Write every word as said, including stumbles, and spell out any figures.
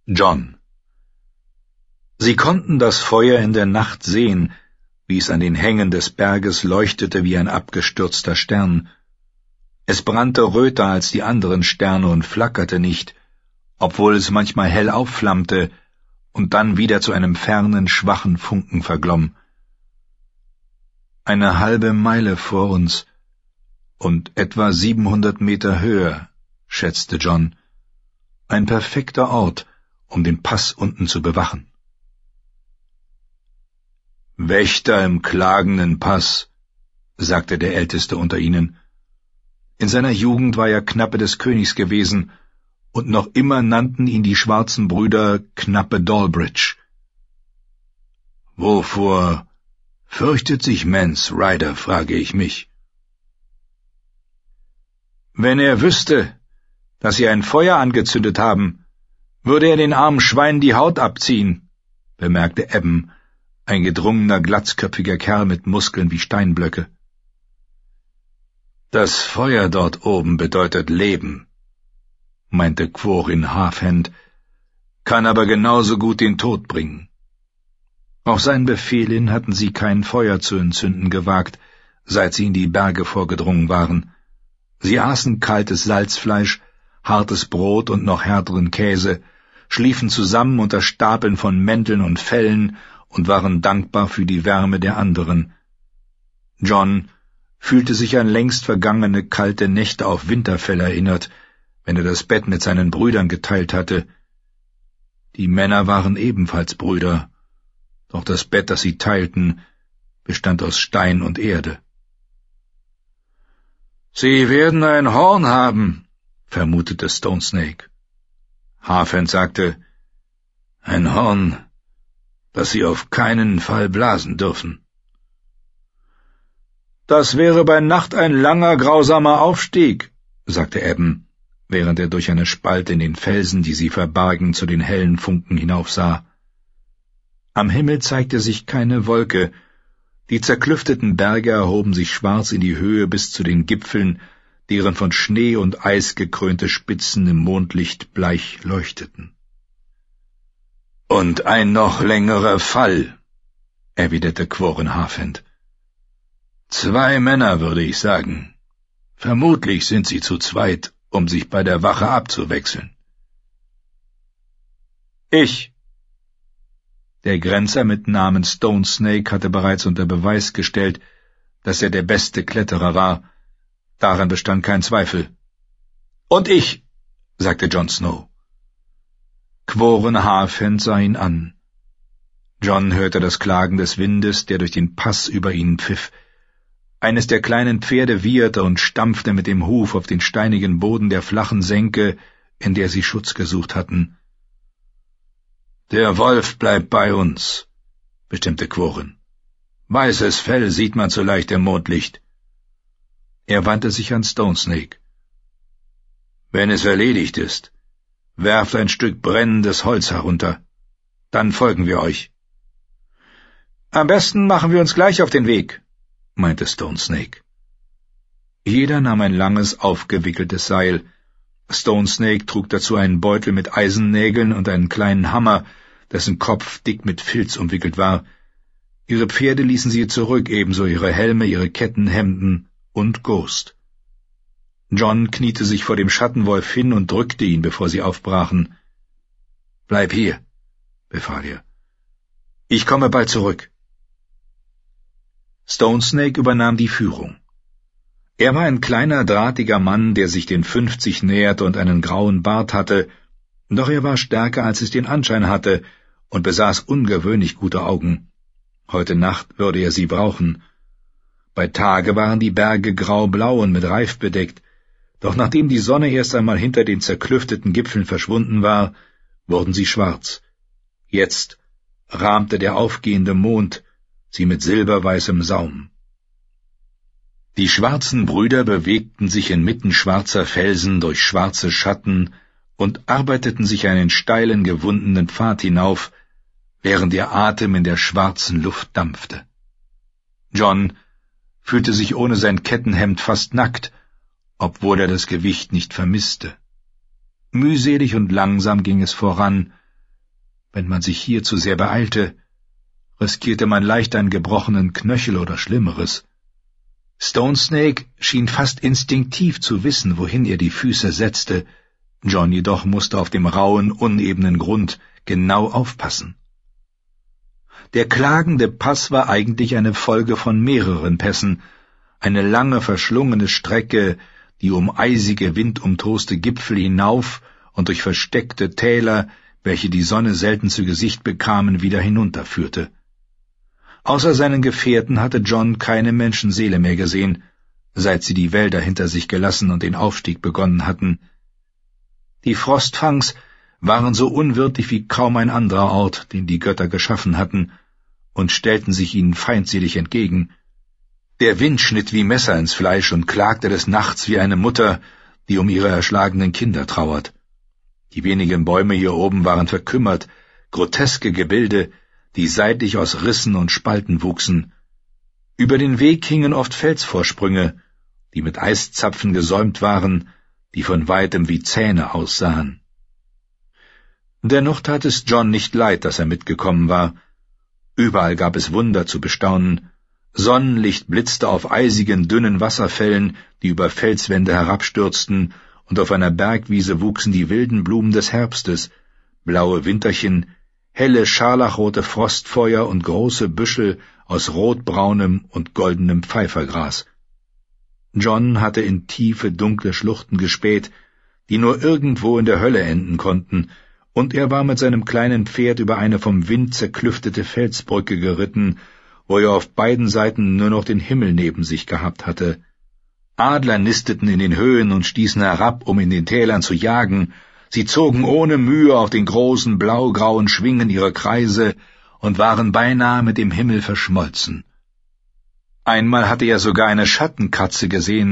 John. Sie konnten das Feuer in der Nacht sehen, wie es an den Hängen des Berges leuchtete wie ein abgestürzter Stern. Es brannte röter als die anderen Sterne und flackerte nicht, obwohl es manchmal hell aufflammte und dann wieder zu einem fernen, schwachen Funken verglomm. Eine halbe Meile vor uns und etwa siebenhundert Meter höher, schätzte John. Ein perfekter Ort, um den Pass unten zu bewachen. »Wächter im klagenden Pass«, sagte der Älteste unter ihnen. In seiner Jugend war er Knappe des Königs gewesen, und noch immer nannten ihn die schwarzen Brüder Knappe Dalbridge. »Wovor fürchtet sich Mance Rider, frage ich mich.« »Wenn er wüsste, dass sie ein Feuer angezündet haben, würde er den armen Schweinen die Haut abziehen«, bemerkte Eben, ein gedrungener, glatzköpfiger Kerl mit Muskeln wie Steinblöcke. »Das Feuer dort oben bedeutet Leben«, meinte Quorin Halfhand, »kann aber genauso gut den Tod bringen.« Auf seinen Befehl hin hatten sie kein Feuer zu entzünden gewagt, seit sie in die Berge vorgedrungen waren. Sie aßen kaltes Salzfleisch, hartes Brot und noch härteren Käse, schliefen zusammen unter Stapeln von Mänteln und Fellen und waren dankbar für die Wärme der anderen. John fühlte sich an längst vergangene kalte Nächte auf Winterfell erinnert, wenn er das Bett mit seinen Brüdern geteilt hatte. Die Männer waren ebenfalls Brüder, doch das Bett, das sie teilten, bestand aus Stein und Erde. »Sie werden ein Horn haben«, vermutete Stone Snake. Halfhand sagte, »Ein Horn, das Sie auf keinen Fall blasen dürfen.« »Das wäre bei Nacht ein langer, grausamer Aufstieg«, sagte Eben, während er durch eine Spalte in den Felsen, die sie verbargen, zu den hellen Funken hinaufsah. Am Himmel zeigte sich keine Wolke, die zerklüfteten Berge erhoben sich schwarz in die Höhe bis zu den Gipfeln, deren von Schnee und Eis gekrönte Spitzen im Mondlicht bleich leuchteten. »Und ein noch längerer Fall«, erwiderte Quorin Halfhand. »Zwei Männer, würde ich sagen. Vermutlich sind sie zu zweit, um sich bei der Wache abzuwechseln.« »Ich.« Der Grenzer mit Namen Stone Snake hatte bereits unter Beweis gestellt, dass er der beste Kletterer war. Daran bestand kein Zweifel. »Und ich«, sagte Jon Snow. Quorin Halfhand sah ihn an. John hörte das Klagen des Windes, der durch den Pass über ihnen pfiff. Eines der kleinen Pferde wieherte und stampfte mit dem Huf auf den steinigen Boden der flachen Senke, in der sie Schutz gesucht hatten. »Der Wolf bleibt bei uns«, bestimmte Quorin. »Weißes Fell sieht man so leicht im Mondlicht.« Er wandte sich an Stone Snake. »Wenn es erledigt ist, werft ein Stück brennendes Holz herunter. Dann folgen wir euch.« »Am besten machen wir uns gleich auf den Weg«, meinte Stone Snake. Jeder nahm ein langes, aufgewickeltes Seil. Stone Snake trug dazu einen Beutel mit Eisennägeln und einen kleinen Hammer, dessen Kopf dick mit Filz umwickelt war. Ihre Pferde ließen sie zurück, ebenso ihre Helme, ihre Kettenhemden und Ghost. John kniete sich vor dem Schattenwolf hin und drückte ihn, bevor sie aufbrachen. »Bleib hier«, befahl er. »Ich komme bald zurück.« Stone Snake übernahm die Führung. Er war ein kleiner, drahtiger Mann, der sich den fünfzig näherte und einen grauen Bart hatte, doch er war stärker, als es den Anschein hatte, und besaß ungewöhnlich gute Augen. Heute Nacht würde er sie brauchen. Bei Tage waren die Berge grau-blau und mit Reif bedeckt, doch nachdem die Sonne erst einmal hinter den zerklüfteten Gipfeln verschwunden war, wurden sie schwarz. Jetzt rahmte der aufgehende Mond sie mit silberweißem Saum. Die schwarzen Brüder bewegten sich inmitten schwarzer Felsen durch schwarze Schatten und arbeiteten sich einen steilen, gewundenen Pfad hinauf, während ihr Atem in der schwarzen Luft dampfte. John fühlte sich ohne sein Kettenhemd fast nackt, obwohl er das Gewicht nicht vermisste. Mühselig und langsam ging es voran, Wenn man sich hier zu sehr beeilte, riskierte man leicht einen gebrochenen Knöchel oder Schlimmeres. Stone Snake schien fast instinktiv zu wissen, wohin er die Füße setzte, John jedoch musste auf dem rauen, unebenen Grund genau aufpassen. Der klagende Pass war eigentlich eine Folge von mehreren Pässen, eine lange verschlungene Strecke, die um eisige, windumtoste Gipfel hinauf und durch versteckte Täler, welche die Sonne selten zu Gesicht bekamen, wieder hinunterführte. Außer seinen Gefährten hatte John keine Menschenseele mehr gesehen, seit sie die Wälder hinter sich gelassen und den Aufstieg begonnen hatten. Die Frostfangs waren so unwirtlich wie kaum ein anderer Ort, den die Götter geschaffen hatten, und stellten sich ihnen feindselig entgegen. Der Wind schnitt wie Messer ins Fleisch und klagte des Nachts wie eine Mutter, die um ihre erschlagenen Kinder trauert. Die wenigen Bäume hier oben waren verkümmert, groteske Gebilde, die seitlich aus Rissen und Spalten wuchsen. Über den Weg hingen oft Felsvorsprünge, die mit Eiszapfen gesäumt waren, die von weitem wie Zähne aussahen. Dennoch tat es John nicht leid, dass er mitgekommen war. Überall gab es Wunder zu bestaunen. Sonnenlicht blitzte auf eisigen, dünnen Wasserfällen, die über Felswände herabstürzten, und auf einer Bergwiese wuchsen die wilden Blumen des Herbstes, blaue Winterchen, helle scharlachrote Frostfeuer und große Büschel aus rotbraunem und goldenem Pfeifergras. John hatte in tiefe, dunkle Schluchten gespäht, die nur irgendwo in der Hölle enden konnten, und er war mit seinem kleinen Pferd über eine vom Wind zerklüftete Felsbrücke geritten, wo er auf beiden Seiten nur noch den Himmel neben sich gehabt hatte. Adler nisteten in den Höhen und stießen herab, um in den Tälern zu jagen. Sie zogen ohne Mühe auf den großen blaugrauen Schwingen ihre Kreise und waren beinahe mit dem Himmel verschmolzen. Einmal hatte er sogar eine Schattenkatze gesehen,